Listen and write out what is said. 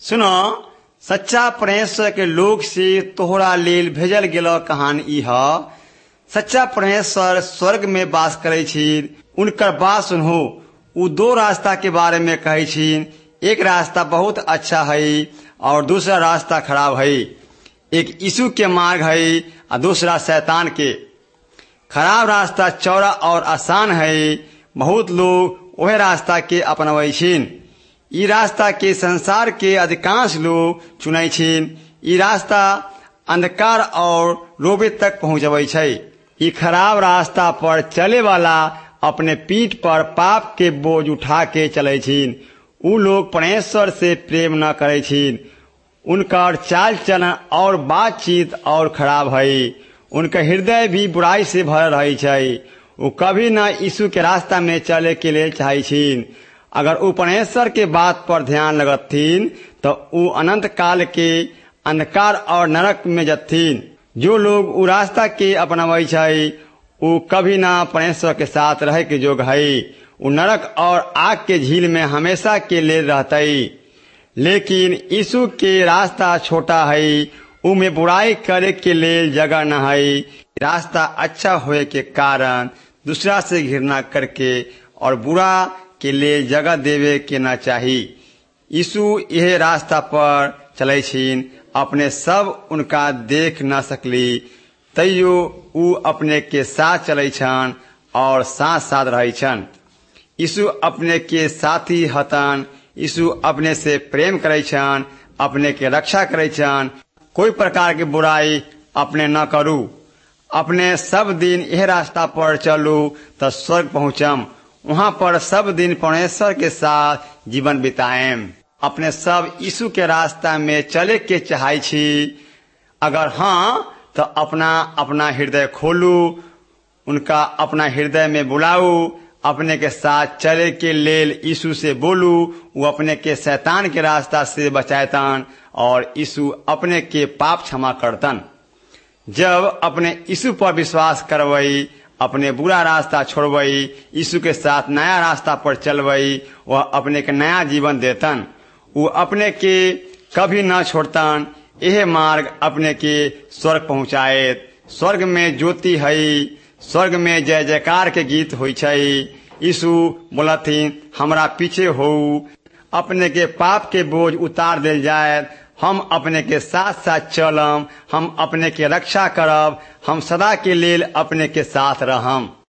सुनो, सच्चा परमेश्वर के लोग से तोहरा लेल भेजल गेलो कहानी ई ह। सच्चा परमेश्वर स्वर्ग में वास करे छीन। उनकर बात सुनहो। उ दो रास्ता के बारे में कहे छीन। एक रास्ता बहुत अच्छा है और दूसरा रास्ता खराब है। एक यीशु के मार्ग है और दूसरा शैतान के। खराब रास्ता चौड़ा और आसान है। बहुत लोग वह रास्ता के अपनावे छीन। ई रास्ता के संसार के अधिकांश लोग चुने छीन। ई रास्ता अंधकार और रोबे तक पहुँचवे छै। ई खराब रास्ता पर चले वाला अपने पीठ पर पाप के बोझ उठा के चले छीन। उ लोग परमेश्वर से प्रेम न करे छीन। उनका चाल चलन और बातचीत और खराब है। उनका हृदय भी बुराई से भरल रही छै। उ कभी न यीशु के रास्ता में चले के लिए चाहे छीन। अगर उ परमेश्वर के बात पर ध्यान लगथिन तो उ अनंत काल के अंधकार और नरक में जथिन। जो लोग उ रास्ता के अपनावे छै उ कभी न परमेश्वर के साथ रहे के जोग है। उ नरक और आग के झील में हमेशा के लिए रहते। लेकिन यीशु के रास्ता छोटा है। उ में बुराई करे के लिए जगह न है। रास्ता अच्छा होए के कारण दूसरा से घृणा करके और बुरा के लिए जगह देवे के न चाहिए। यीशु यह रास्ता पर चले छीन। अपने सब उनका देख न सकली तैयो उ अपने के साथ चले छन और साथ साथ रहे छन। यीशु अपने के साथी हतन। यीशु अपने से प्रेम करे छन, अपने के रक्षा करे छन। कोई प्रकार की बुराई अपने न करू। अपने सब दिन यह रास्ता पर चलू तो स्वर्ग पहुँचम। वहाँ पर सब दिन परमेश्वर के साथ जीवन बिताएम। अपने सब यीशु के रास्ता में चले के चाहे छी। अगर हाँ तो अपना हृदय खोलू। उनका अपना हृदय में बुलाऊ। अपने के साथ चले के लेल यीशु से बोलू। वो अपने के शैतान के रास्ता से बचाएतन और यीशु अपने के पाप क्षमा करतन। जब अपने यीशु पर विश्वास करवई, अपने बुरा रास्ता छोड़वई, यीशु के साथ नया रास्ता पर चलवई, वह अपने के नया जीवन देतन। वो अपने के कभी न छोड़तन। यह मार्ग अपने के स्वर्ग पहुँचाए। स्वर्ग में ज्योति है। स्वर्ग में जय जयकार के गीत होई छै। यीशु बोलथिन, हमरा पीछे हो। अपने के पाप के बोझ उतार देल जाए। हम अपने के साथ साथ चलम। हम अपने के रक्षा करब। हम सदा के लेल अपने के साथ रहम।